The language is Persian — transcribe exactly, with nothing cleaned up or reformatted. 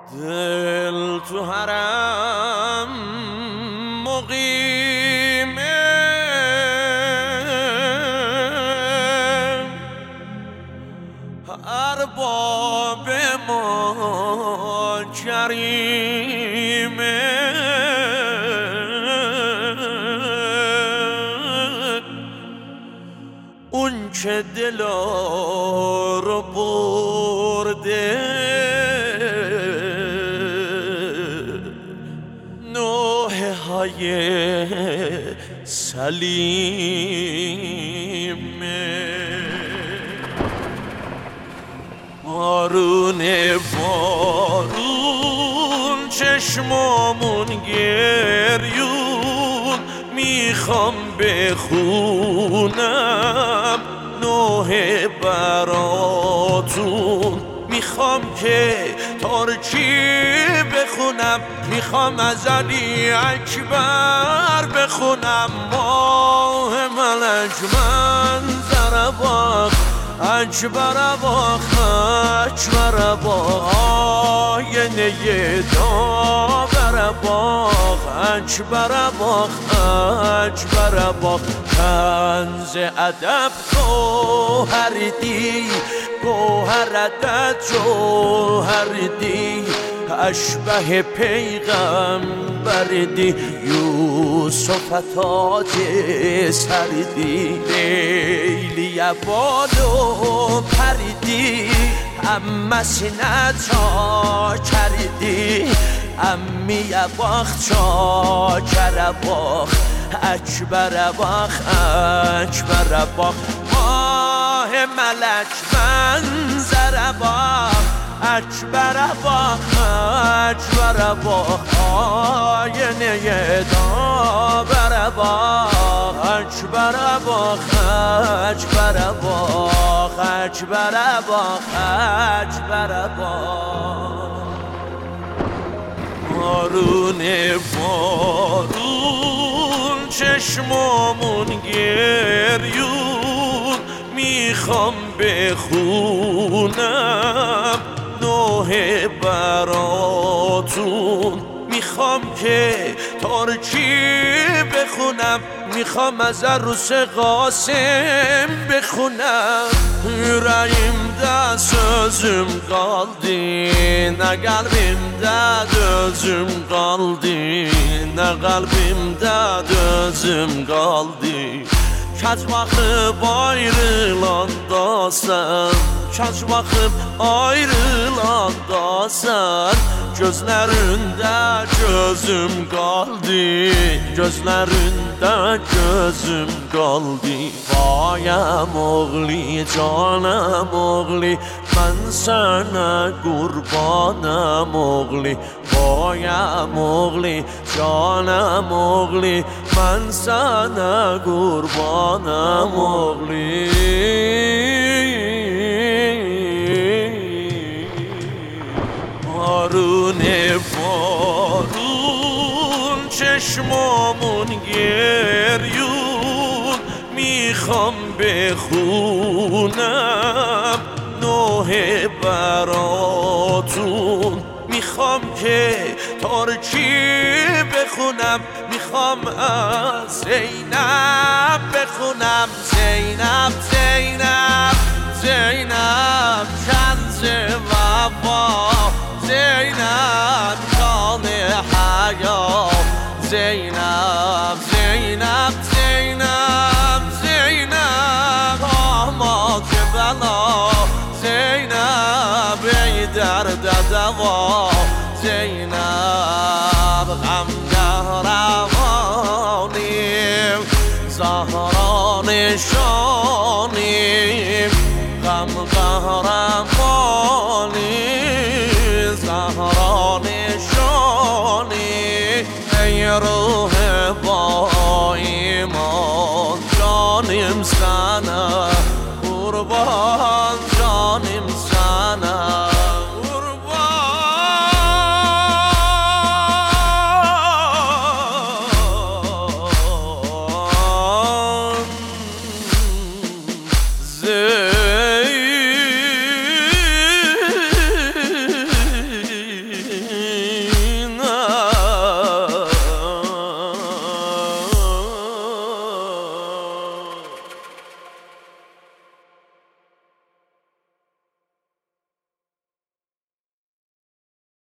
دل تو حرم مقیمه، ارباب ما کریمه، اون که دلا رو برده نوحه های سلیمه. بارون بارون چشمامون گریون، میخوام بخونم نوحه براتون، میخوام که ترکی بخونم، میخوام از علی اکبر بخونم. ماه ملک منظر باغ اکبر باغ اکبر باغ، آینه داور باغ اکبر باغ اکبر باغ. کنز ادب گوهر دی، گوهر عدد جوهر دی، اشبه پیغمبر دی، یوسف تاج سردی، لیلی بالو پردی، اما سینه چا کردی، امی باخت چا کرد باخ اکبر باخ اکبر باخ. ماه ملک منظر باخ اکبر باخ اکبر باخ، آینه داور باخ اکبر باخ اکبر باخ اکبر باخ اکبر باخ. بارون بارون چشمامون گریون، میخوام بخونم نوحه براتون، میخوام که ترکی بخونم، میخوام از عروس قاسم بخونم. Yüreğimde sözüm kaldı, ne kalbimde dözüm kaldı, ne kalbimde dözüm kaldı. Kaç bakıp ayrılanda sen, kaç bakıp ayrılanda sen, gözlerinde gözüm kaldı, gözlerinde gözüm kaldı. Vayam oğli, canım oğli, ben sana kurbanım oğli. Vayam oğli, canım oğli, ben sana kurbanım oğli. بارون بارون چشمامون گریون، میخوام بخونم نوحه براتون، میخوام که ترکی بخونم، میخوام از زینب بخونم. زینب زینب زینب کنز وفا، زینب جان حیا، زینب زینب زینب زینب آماد بلا، زینب ای درد دوا، زینب غم قهرمانیم، زهرا نشانیم، غم قهرمان